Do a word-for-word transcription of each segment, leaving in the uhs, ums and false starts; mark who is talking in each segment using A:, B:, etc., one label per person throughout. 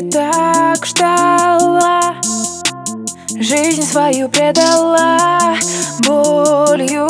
A: так ждала, жизнь свою предала, болью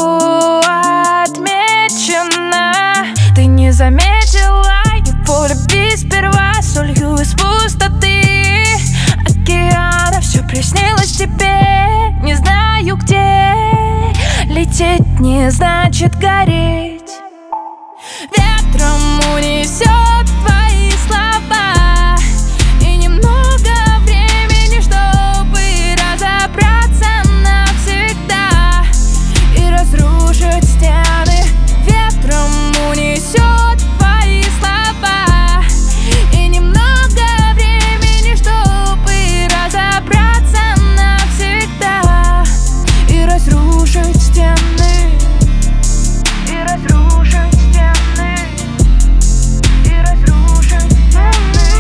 A: отмечена. Ты не заметила его любви сперва, солью из пустоты океана. Все приснилось тебе, не знаю где. Лететь не значит гореть. Ветром унесет твои слова, и немного времени, чтобы разобраться навсегда и разрушить стены. Ветром унесет твои слова, и немного времени, чтобы разобраться навсегда и разрушить стены, и разрушить стены, и разрушить стены.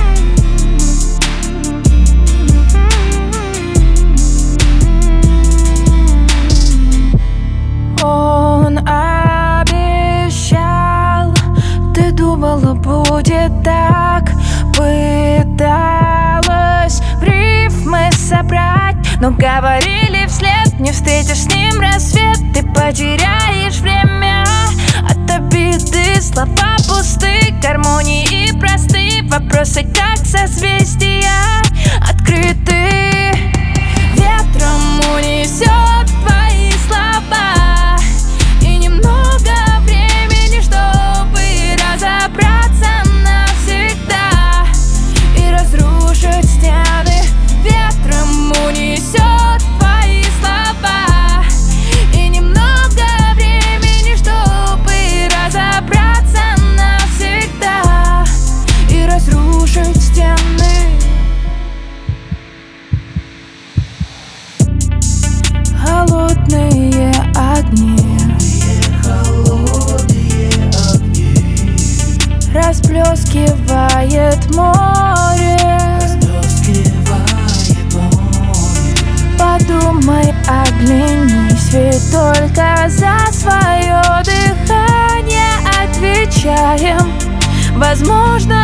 A: Он обещал, ты думала, будет так. Пыталась в рифмы собрать, но говорили вслед: не встретишь с ним рассвет, ты потеряешь время от обиды. Слова пусты, гармонии просты, вопросы как созвездия открыты. Ветром унесет твои слова, и немного времени, чтобы разобраться навсегда и разрушить стены. Ветром унесет твои слова, и немного времени, чтобы разобраться навсегда и разрушить стены. Холодные огни, холодные огни, расплескивает море, расплескивает море. Подумай, оглянись, ведь только за свое дыхание отвечаем. Возможно,